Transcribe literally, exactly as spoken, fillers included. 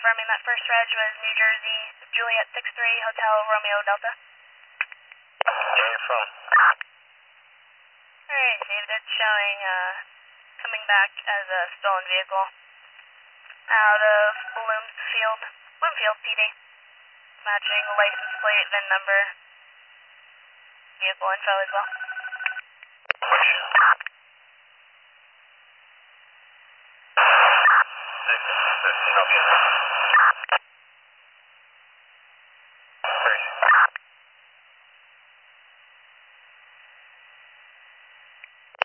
confirming that first reg was New Jersey, Juliet six three, Hotel Romeo Delta. Yeah, you're from. Alright, David, it's showing uh, coming back as a stolen vehicle out of Bloomfield, Bloomfield P D. Matching license plate, V I N number, vehicle info as well. Which? six fifteen, okay.